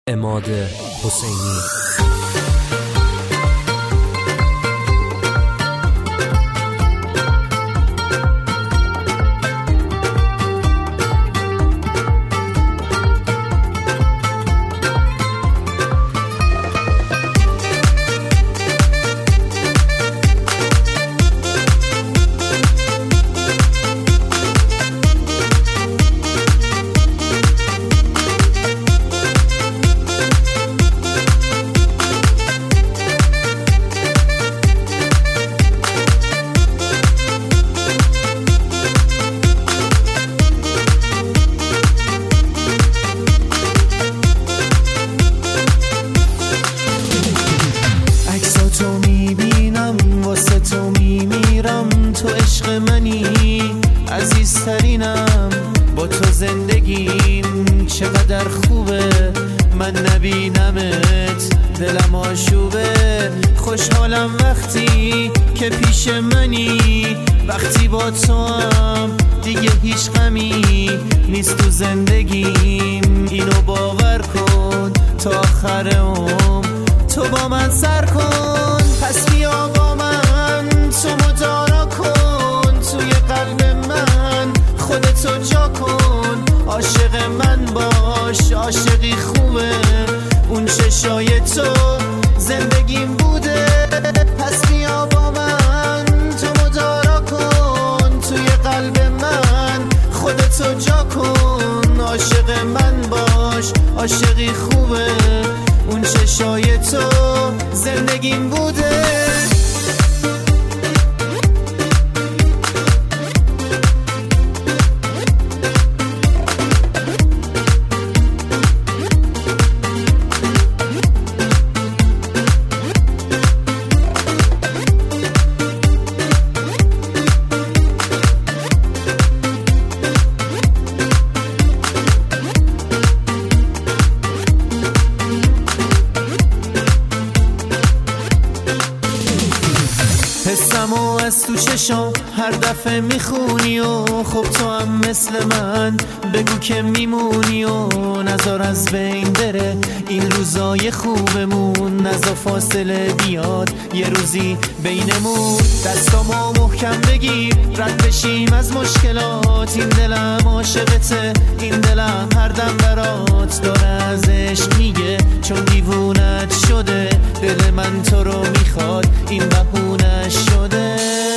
عماد حسینی. تو عشق منی عزیزترینم، با تو زندگیم چقدر خوبه، من نبینمت دلم آشوبه، خوشحالم وقتی که پیش منی، وقتی با تو هم دیگه هیچ غمی نیست تو زندگیم، اینو باور کن تا آخر عمر تو با من سر کن، پس بیا با من تو مدارا کن، توی قلب من خودتو جا کن، عاشق من باش، عاشقی خوبه، اون چشای تو زندگیم بوده، پس بیا با من تو مدارا کن، توی قلب من خودتو جا کن، عاشق من باش، عاشقی خوبه، اون چشای تو زندگیم بوده. حسمو از تو چشم هر دفعه میخونی و خب تو هم مثل من بگو که میمونی و نذار از بین بره این روزای خوبمون، نذار فاصله بیاد یه روزی بینمون، دستامو محکم بگیر رد بشیم از مشکلات، این دلم عاشقته، این دلم هر دم برات داره از عشق میگه، چون دیوونت شده دل من تو رو میخواد، این بهونش شده،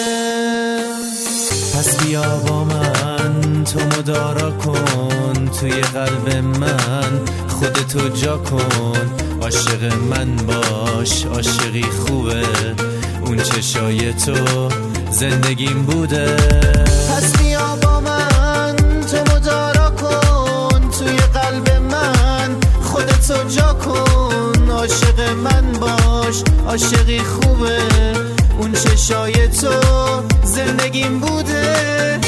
پس بیا با من تو مدارا کن، توی قلب من خودتو جا کن، عاشق من باش، عاشقی خوبه، اون چشای تو زندگیم بوده، پس بیا با من تو مدارا کن، توی قلب من خودتو جا کن، عاشق من باش، عاشقی خوبه، اون چشای تو زندگیم بوده.